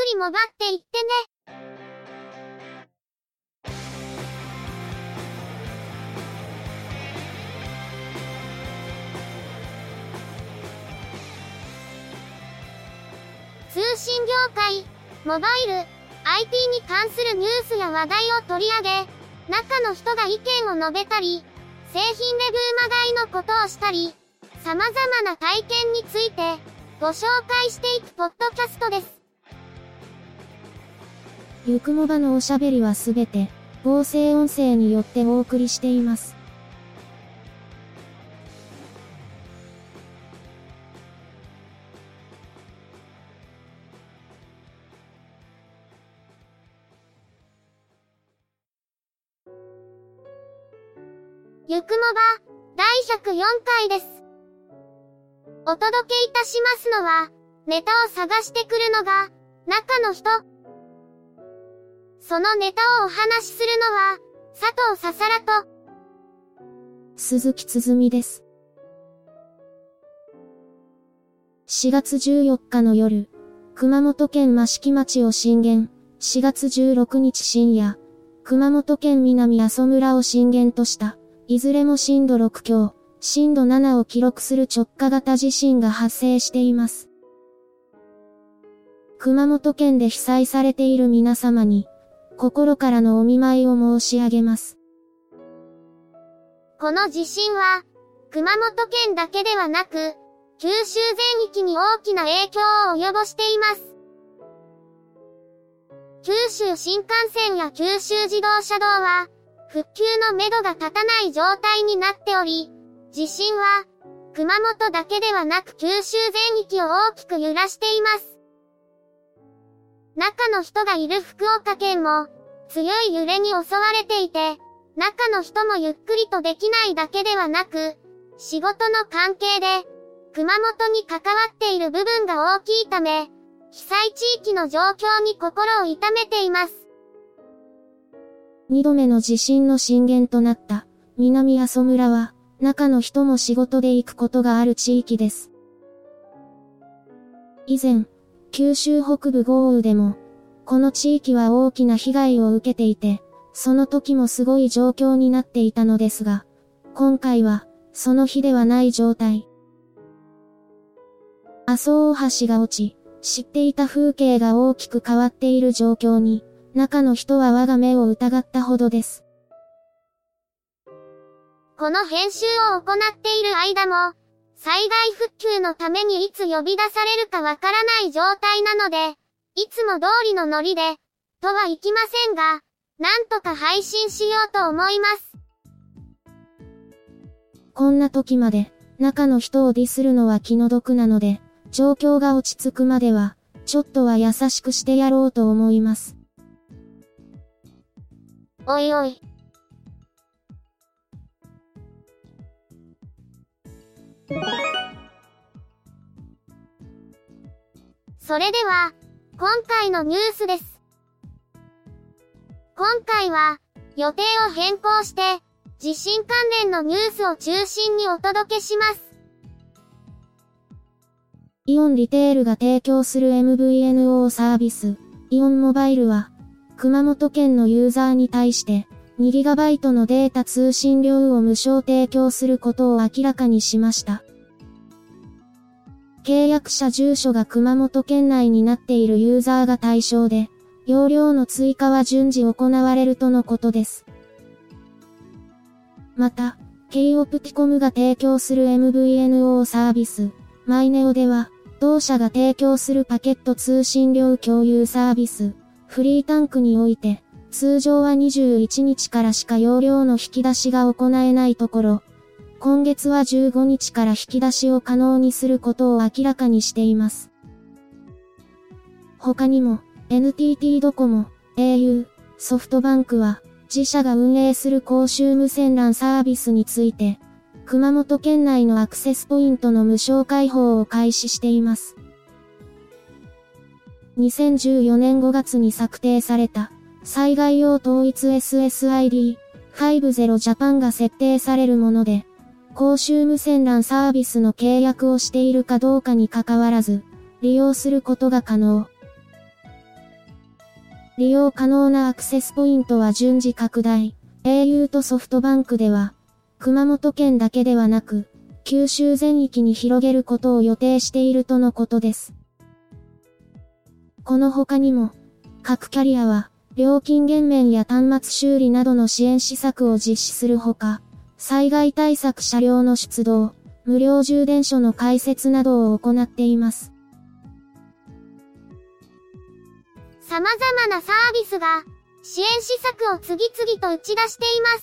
りもばっていってね。通信業界、モバイル、IT に関するニュースや話題を取り上げ、中の人が意見を述べたり、製品レビューまがいのことをしたり、様々な体験についてご紹介していくポッドキャストです。 ゆくもばのおしゃべりはすべて合成音声によってお送りしています。 ゆくもば、第104回です。お届けいたしますのは、ネタを探してくるのが、中の人。そのネタをお話しするのは、佐藤ささらと、 鈴木つづみです。4月14日の夜、熊本県益城町を震源、4月16日深夜、熊本県南阿蘇村を震源とした、いずれも震度6強、震度7を記録する直下型地震が発生しています。熊本県で被災されている皆様に、心からのお見舞いを申し上げます。 この地震は、熊本県だけではなく、九州全域に大きな影響を及ぼしています。九州新幹線や九州自動車道は、復旧のめどが立たない状態になっており、地震は、熊本だけではなく九州全域を大きく揺らしています。中の人がいる福岡県も、強い揺れに襲われていて、中の人もゆっくりとできないだけではなく、仕事の関係で、熊本に関わっている部分が大きいため、被災地域の状況に心を痛めています。 2度目の地震の震源となった南阿蘇村は、中の人も仕事で行くことがある地域です。以前、九州北部豪雨でも、この地域は大きな被害を受けていて、その時もすごい状況になっていたのですが、今回は、その日ではない状態。阿蘇大橋が落ち、知っていた風景が大きく変わっている状況に、中の人は我が目を疑ったほどです。 この編集を行っている間も、災害復旧のためにいつ呼び出されるかわからない状態なので、いつも通りのノリで、とはいきませんが、なんとか配信しようと思います。 こんな時まで、中の人をディスるのは気の毒なので、状況が落ち着くまでは、ちょっとは優しくしてやろうと思います。 おいおい。それでは、今回のニュースです。今回は、予定を変更して、地震関連のニュースを中心にお届けします。 イオンリテールが提供する MVNO サービス、イオンモバイルは、熊本県のユーザーに対して、2GB のデータ通信量を無償提供することを明らかにしました。契約者住所が熊本県内になっているユーザーが対象で、容量の追加は順次行われるとのことです。また、Kオプティコムが提供する MVNO サービス、マイネオでは、同社が提供するパケット通信量共有サービス、フリータンクにおいて、通常は21日からしか容量の引き出しが行えないところ、今月は15日から引き出しを可能にすることを明らかにしています。他にも、NTT ドコモ、au、ソフトバンクは、自社が運営する公衆無線 LAN サービスについて、熊本県内のアクセスポイントの無償開放を開始しています。2014年5月に策定された、災害用統一 SSID50 Japan が設定されるもので、公衆無線 LAN サービスの契約をしているかどうかに関わらず、利用することが可能。 利用可能なアクセスポイントは順次拡大。au とソフトバンクでは、熊本県だけではなく、九州全域に広げることを予定しているとのことです。この他にも、各キャリアは、料金減免や端末修理などの支援施策を実施するほか、災害対策車両の出動、無料充電所の開設などを行っています。 様々なサービスが支援施策を次々と打ち出しています。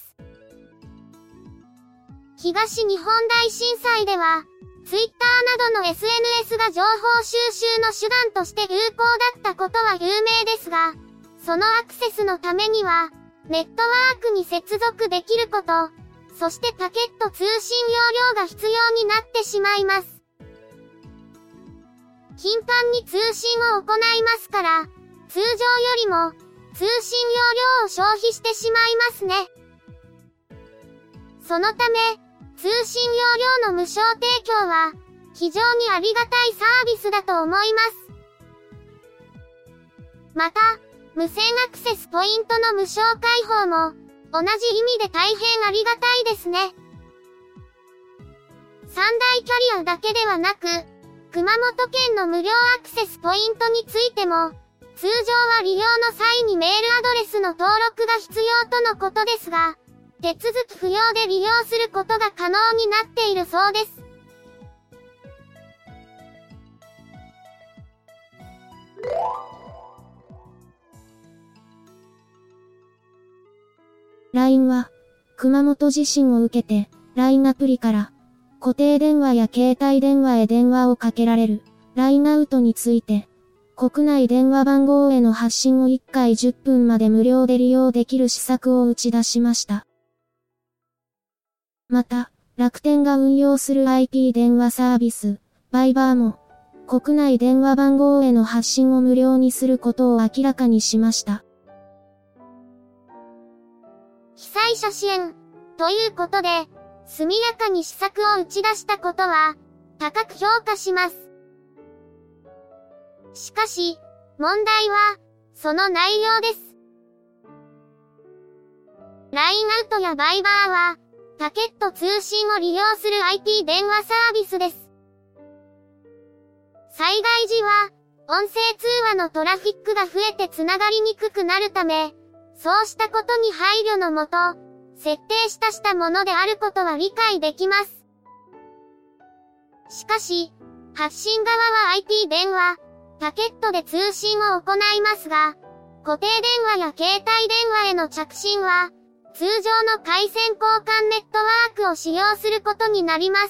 東日本大震災では、Twitter などの SNS が情報収集の手段として有効だったことは有名ですが、そのアクセスのためには、ネットワークに接続できること、そしてパケット通信容量が必要になってしまいます。頻繁に通信を行いますから、通常よりも通信容量を消費してしまいますね。そのため、通信容量の無償提供は非常にありがたいサービスだと思います。また、無線アクセスポイントの無償開放も同じ意味で大変ありがたいですね。三大キャリアだけではなく、熊本県の無料アクセスポイントについても、通常は利用の際にメールアドレスの登録が必要とのことですが、手続き不要で利用することが可能になっているそうです。 LINE は、熊本地震を受けて、LINE アプリから、固定電話や携帯電話へ電話をかけられる、LINE アウトについて、国内電話番号への発信を1回10分まで無料で利用できる施策を打ち出しました。また、楽天が運用する IP 電話サービス、バイバーも、国内電話番号への発信を無料にすることを明らかにしました。 被災者支援、ということで、速やかに施策を打ち出したことは、高く評価します。しかし、問題は、その内容です。LINE アウトやバイバーは、パケット通信を利用する IP 電話サービスです。災害時は、音声通話のトラフィックが増えてつながりにくくなるため、そうしたことに配慮のもと、設定したものであることは理解できます。しかし、発信側は IP 電話、パケットで通信を行いますが、固定電話や携帯電話への着信は、通常の回線交換ネットワークを使用することになります。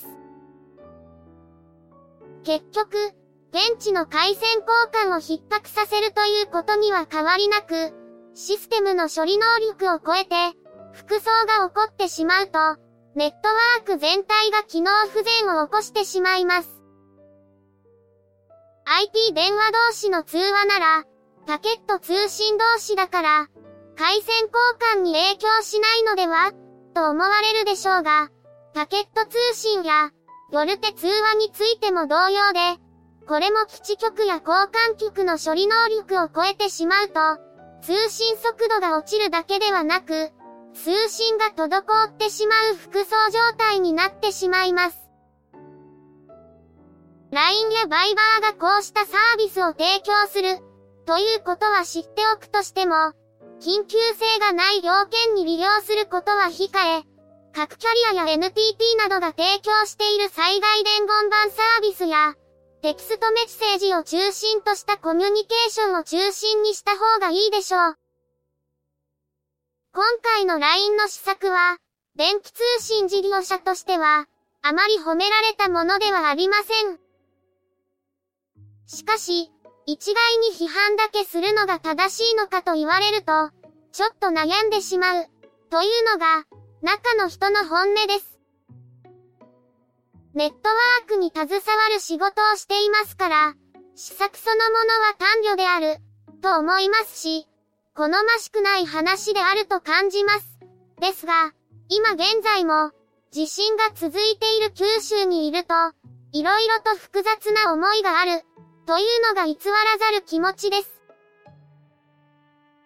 結局、現地の回線交換を逼迫させるということには変わりなく、システムの処理能力を超えて、複層が起こってしまうと、ネットワーク全体が機能不全を起こしてしまいます。IP 電話同士の通話なら、パケット通信同士だから、回線交換に影響しないのではと思われるでしょうが、パケット通信や、ヨルテ通話についても同様で、これも基地局や交換局の処理能力を超えてしまうと、通信速度が落ちるだけではなく、通信が滞ってしまう複層状態になってしまいます。LINE やバイバーがこうしたサービスを提供する、ということは知っておくとしても、緊急性がない要件に利用することは控え、各キャリアや NTT などが提供している災害伝言板サービスや、テキストメッセージを中心としたコミュニケーションを中心にした方がいいでしょう。今回の LINE の施策は、電気通信事業者としては、あまり褒められたものではありません。しかし、一概に批判だけするのが正しいのかと言われると、ちょっと悩んでしまう、というのが、中の人の本音です。ネットワークに携わる仕事をしていますから、施策そのものは単慮である、と思いますし、好ましくない話であると感じます。ですが、今現在も、地震が続いている九州にいると、いろいろと複雑な思いがある、というのが偽らざる気持ちです。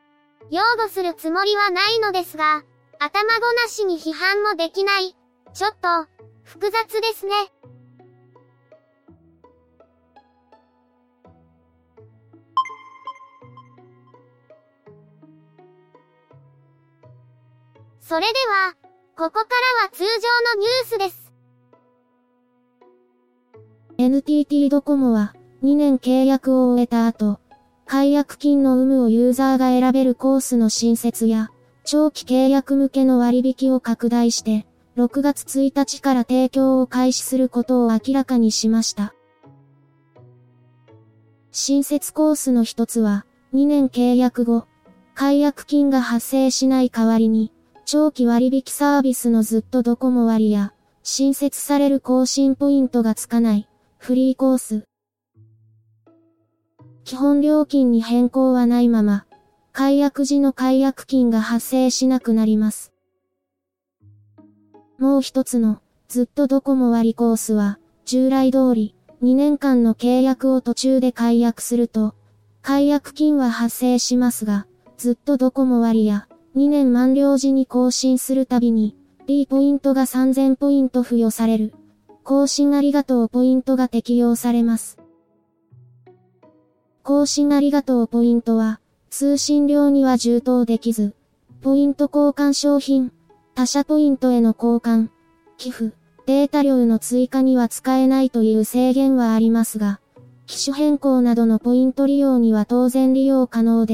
擁護するつもりはないのですが、頭ごなしに批判もできない。ちょっと、複雑ですね。それでは、ここからは通常のニュースです。 NTT ドコモは、2年契約を終えた後、解約金の有無をユーザーが選べるコースの新設や、長期契約向けの割引を拡大して、6月1日から提供を開始することを明らかにしました。新設コースの一つは、2年契約後、解約金が発生しない代わりに、長期割引サービスのずっとドコモ割や、新設される更新ポイントがつかない、フリーコース。基本料金に変更はないまま、解約時の解約金が発生しなくなります。もう一つの、ずっとドコモ割コースは、従来通り、2年間の契約を途中で解約すると、解約金は発生しますが、ずっとドコモ割や、2年満了時に更新するたびに、D ポイントが3000ポイント付与される、更新ありがとうポイントが適用されます。更新ありがとうポイントは、通信料には充当できず、ポイント交換商品、他社ポイントへの交換、寄付、データ量の追加には使えないという制限はありますが、機種変更などのポイント利用には当然利用可能です。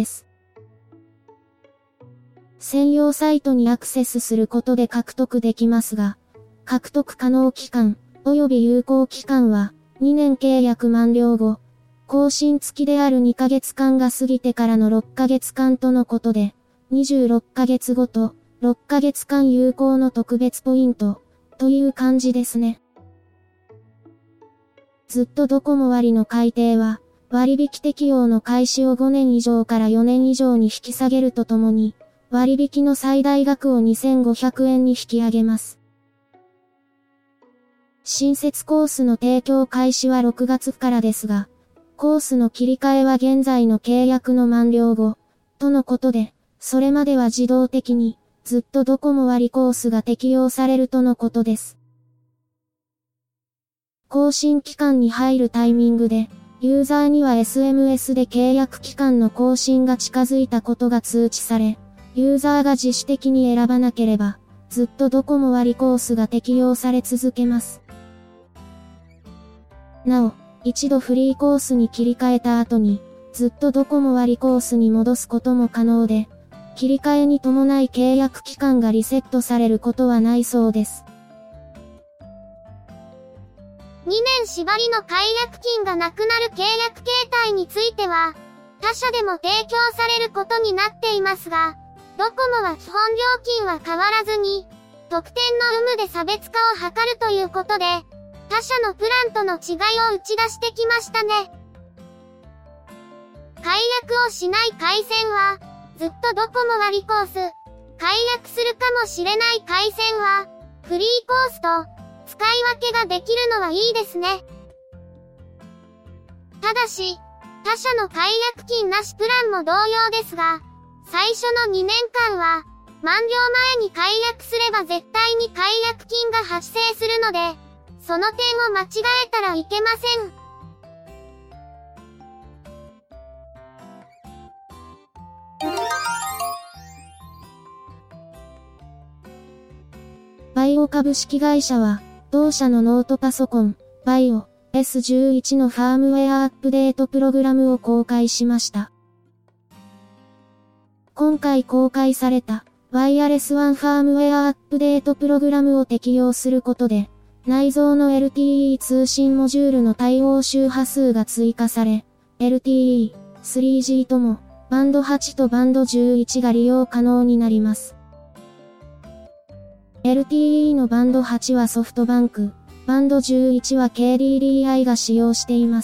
専用サイトにアクセスすることで獲得できますが、獲得可能期間、及び有効期間は、2年契約満了後、更新付きである2ヶ月間が過ぎてからの6ヶ月間とのことで、26ヶ月ごと、6ヶ月間有効の特別ポイント、という感じですね。ずっとドコモ割の改定は、割引適用の開始を5年以上から4年以上に引き下げるとともに、割引の最大額を2500円に引き上げます。新設コースの提供開始は6月からですが、コースの切り替えは現在の契約の満了後、とのことで、それまでは自動的に、ずっとドコモ割コースが適用されるとのことです。更新期間に入るタイミングで、ユーザーには SMS で契約期間の更新が近づいたことが通知され、ユーザーが自主的に選ばなければ、ずっとドコモ割コースが適用され続けます。なお、一度フリーコースに切り替えた後に、ずっとドコモ割コースに戻すことも可能で、切り替えに伴い契約期間がリセットされることはないそうです。 2年縛りの解約金がなくなる契約形態については、他社でも提供されることになっていますが、ドコモは基本料金は変わらずに、特典の有無で差別化を図るということで、他社のプランとの違いを打ち出してきましたね。解約をしない回線は、ずっとドコモ割コース。解約するかもしれない回線は、フリーコースと、使い分けができるのはいいですね。ただし、他社の解約金なしプランも同様ですが、最初の2年間は、満了前に解約すれば絶対に解約金が発生するので、その点を間違えたらいけません。 バイオ株式会社は、同社のノートパソコン、バイオ S11 のファームウェアアップデートプログラムを公開しました。今回公開された、ワイヤレス1ファームウェアアップデートプログラムを適用することで、内蔵の LTE 通信モジュールの対応周波数が追加され、LTE、3G とも、バンド8とバンド11が利用可能になります。LTE のバンド8はソフトバンク、バンド11は KDDI が使用しています。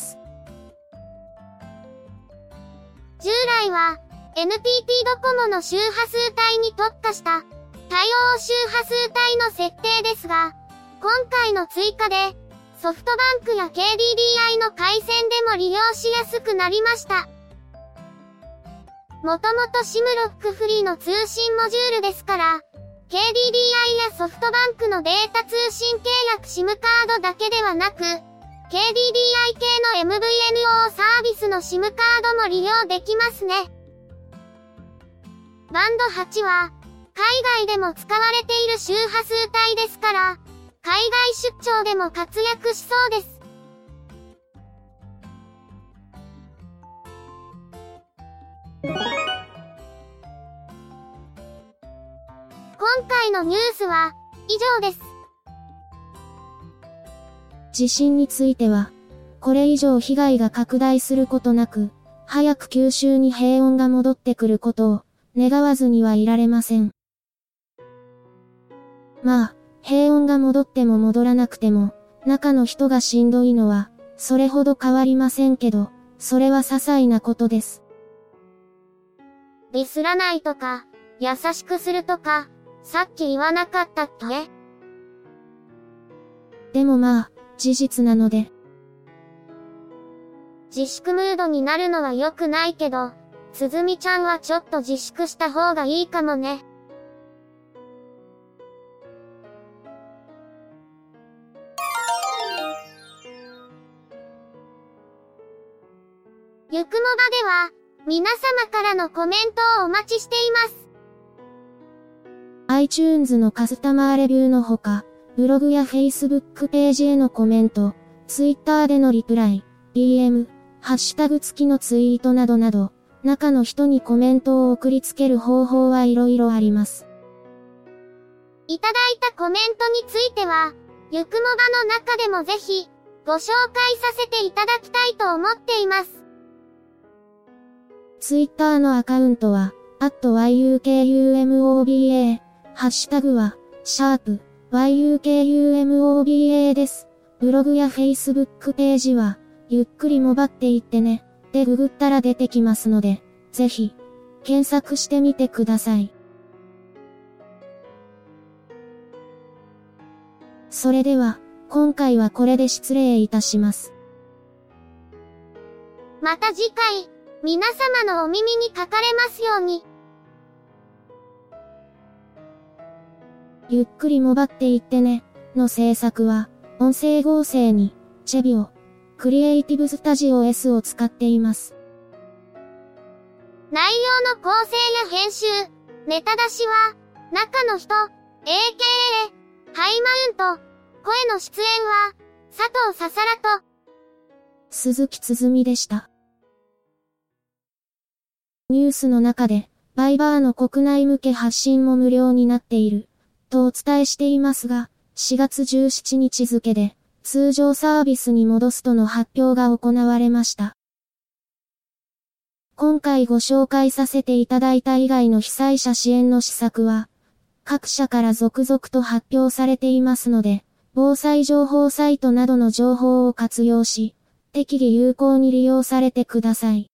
従来は、NTT ドコモの周波数帯に特化した、対応周波数帯の設定ですが、今回の追加で、ソフトバンクや KDDI の回線でも利用しやすくなりました。 もともと SIM ロックフリーの通信モジュールですから、KDDI やソフトバンクのデータ通信契約 SIM カードだけではなく、KDDI 系の MVNO サービスの SIM カードも利用できますね。バンド8は、海外でも使われている周波数帯ですから、海外出張でも活躍しそうです。今回のニュースは以上です。 地震については、これ以上被害が拡大することなく、早く九州に平穏が戻ってくることを願わずにはいられません。まあ、平穏が戻っても戻らなくても、中の人がしんどいのは、それほど変わりませんけど、それは些細なことです。 ディスらないとか、優しくするとか、さっき言わなかったっけ？ でもまあ、事実なので。 自粛ムードになるのは良くないけど、つづみちゃんはちょっと自粛した方がいいかもね。ゆくもばでは、皆様からのコメントをお待ちしています。 iTunes のカスタマーレビューのほか、ブログや Facebook ページへのコメント、Twitter でのリプライ、DM、ハッシュタグ付きのツイートなどなど、中の人にコメントを送りつける方法はいろいろあります。 いただいたコメントについては、ゆくもばの中でもぜひ、ご紹介させていただきたいと思っています。 Twitter のアカウントは、@yukumoba、ハッシュタグは、#yukumoba です。ブログや Facebook ページは、ゆっくりもばっていってね、でググったら出てきますので、ぜひ、検索してみてください。それでは、今回はこれで失礼いたします。 また次回、皆様のお耳にかかれますように。 ゆっくりもばっていってね、の制作は、音声合成に、チェビオ、クリエイティブスタジオ S を使っています。 内容の構成や編集、ネタ出しは、中の人、AKA、ハイマウント、声の出演は、佐藤ささらと、 鈴木つづみでした。ニュースの中で、バイバーの国内向け発信も無料になっている、とお伝えしていますが、4月17日付で、通常サービスに戻すとの発表が行われました。今回ご紹介させていただいた以外の被災者支援の施策は、各社から続々と発表されていますので、防災情報サイトなどの情報を活用し、適宜有効に利用されてください。